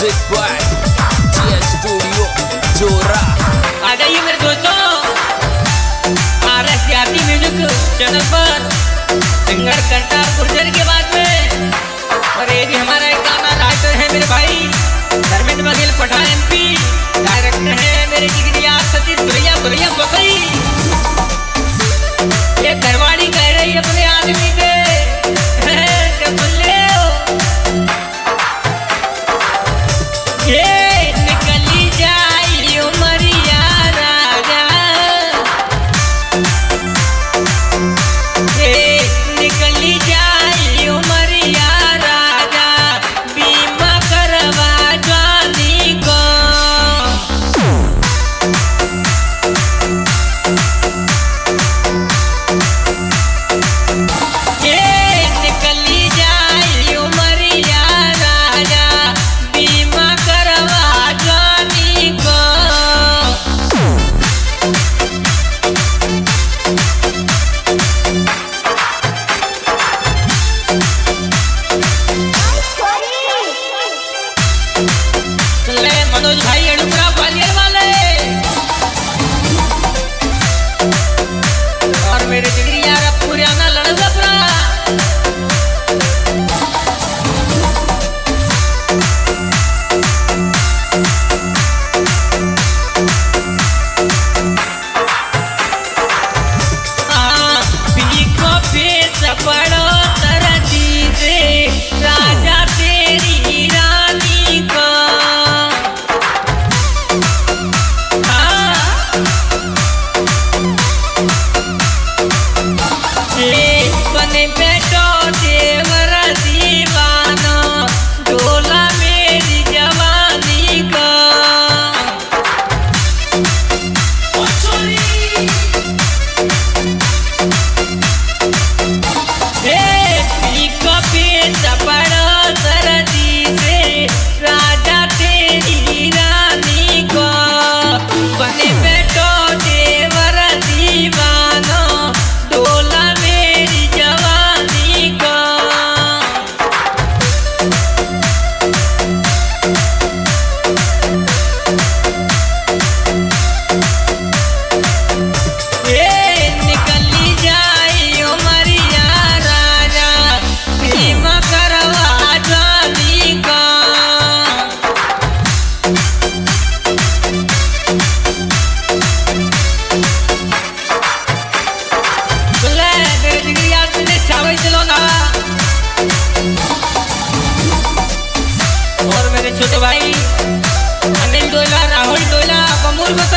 Music by TS studio जोरा। आ जाइए मेरे दोस्तों, RS म्यूजिक चैनल पर सिंगर कंटार गुर्जर के बाद में, और ये भी हमारा एक गाना राइटर है मेरे भाई धर्मेंद्र बघेल पठान MP, डायरेक्टर है मेरे जिगरिया सतीश गुरैया बकई। ये घरवाड़ी कह रही अपने आदमी से सुन ले ये निकली जाई उमरिया राजा, ये निकली जाई उमरिया राजा, बीमा करवा जानी को। ये निकली जाई उमरिया राजा, बीमा करवा जानी को। ले मनोज भाई अड़ुपरा ग्वालियर वाले, और मेरे जिगरी यार पुराना लड़जपरा। पीको पेश पड़ो तरती से राजा तेरी रानी को। बने बैठो देवर दीवाना, डोला मेरी जवानी का। पीको पेश पड़ो सरदी से राजा तेरी रानी को। बने बैठो देवर दीवाना, डोला मेरी जवानी का। ये निकली जाई उमरिया राजा, बीमा करवा जानी का। ले मेरे जिगरी यार तुझे चावल चलो ना, और मेरे छोटे भाई अनिल डोला, राहुल डोला, बमूल